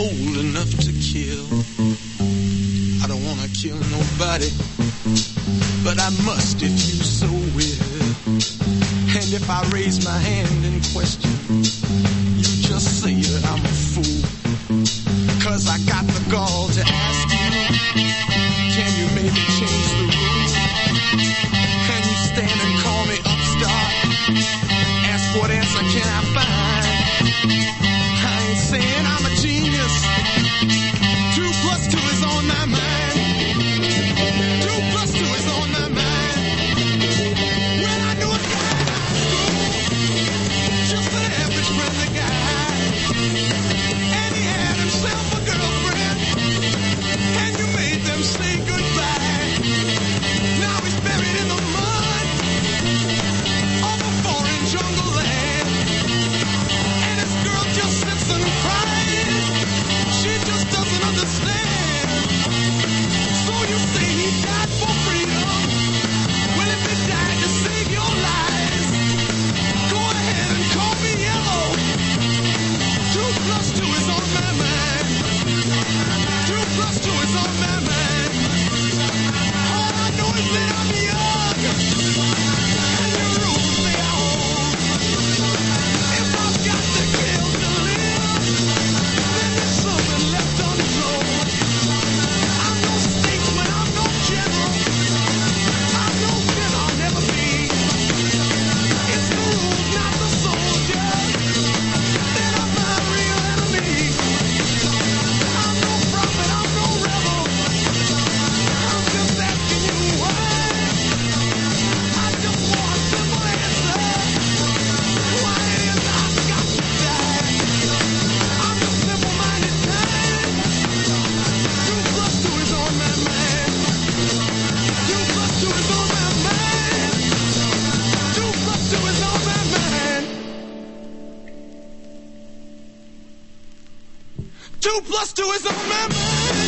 old enough to kill. I don't wanna kill nobody, but I must if you so will. And if I raise my hand in question, you just say that I'm a fool. 'Cause I got the gall to ask you, can you maybe change the rules? Can you stand and call me upstart? Ask what answer can I find? I ain't saying I'm a genius. 2 plus 2 is on my mind. 2 plus 2 is on my mind. Well, I knew a guy in high school, just an average friendly guy. And he had himself a girlfriend, and you made them say goodbye. Now he's buried in the mud of a foreign jungle land. And his girl just sits and cries. She just doesn't understand. So you say he died for freedom. Well, if he died to save your lives, go ahead and call me yellow. 2 plus 2 is on my mind. 2 plus 2 is on my mind. All I know is that I'm young, and the rules they are old. If I've got to kill to live, then there's something left untold. I'm no statesman, I'm no general. I'm no kin, I'll never be. It's the rules, not the soldiers, that are my real enemy. I'm no prophet, I'm no rebel. I'm just asking you why. I just want a simple answer. Why it is I've got to die. I'm the simple-minded kind. 2 plus 2 is on my mind. 2 plus 2 is on my mind. 2 plus 2 is on my mind. 2 plus 2 is on my mind.